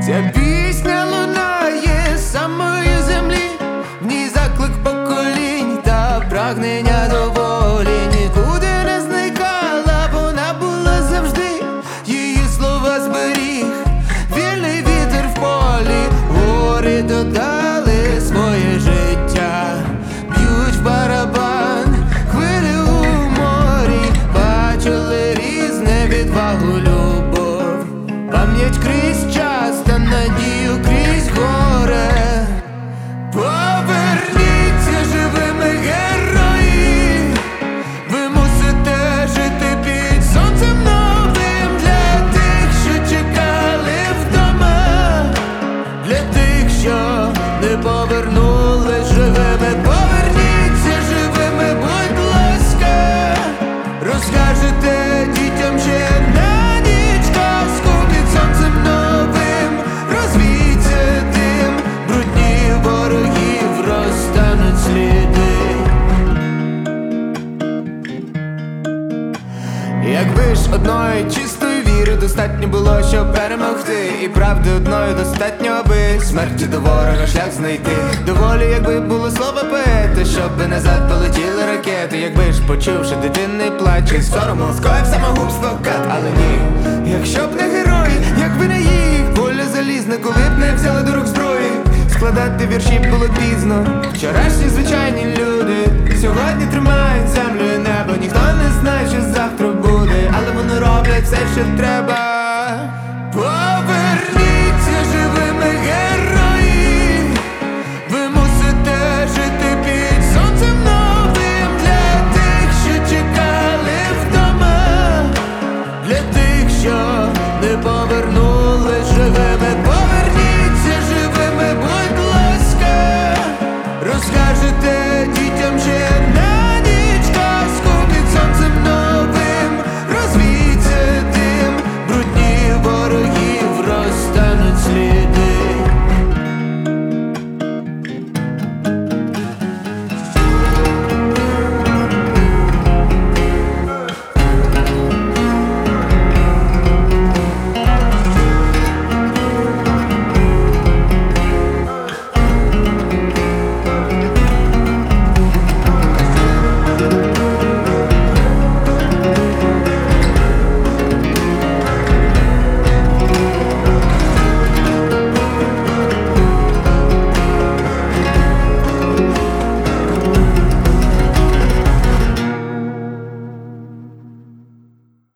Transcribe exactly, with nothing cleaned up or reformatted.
Ця пісня лунає з самої землі, в ній заклик поколінь та прагнення до волі. Нікуди не зникала, вона була завжди, її слова зберіг вільний вітер в полі. Гори додали своє життя, б'ють в барабан хвилі у морі. Бачили різне, відвагу, любов, пам'ять крізь час та надію крізь горе. Поверніться живими, герої, ви мусите жити під сонцем новим. Для тих, що чекали вдома, для тих, що не повернулись живими. Поверніться живими, будь ласка, розкажете дітям ще на ніч казку під сонцем новим. Розвійте дим, брудні ворогів розтануть сліди. Якби ж одної чистої віри достатньо було, щоб перемогти, і правди одної достатньо, аби смерті до ворога шлях знайти. Доволі, якби було слово поета, щоб назад полетіли ракети. Якби ж, почувши дитинний плач, із сорому скоїв самогубство кат. Але ні, якщо б не герої, якби не їх воля залізна, коли б не взяли до рук зброї. Складати вірші було пізно. Вчорашні звичайні люди сьогодні тримають землю і небо. Ніхто не знає, що завтра буде, але вони роблять все, що треба. Поверніться живими, герої, ви мусите жити під сонцем новим. Для тих, що чекали вдома, для тих, що не повернули.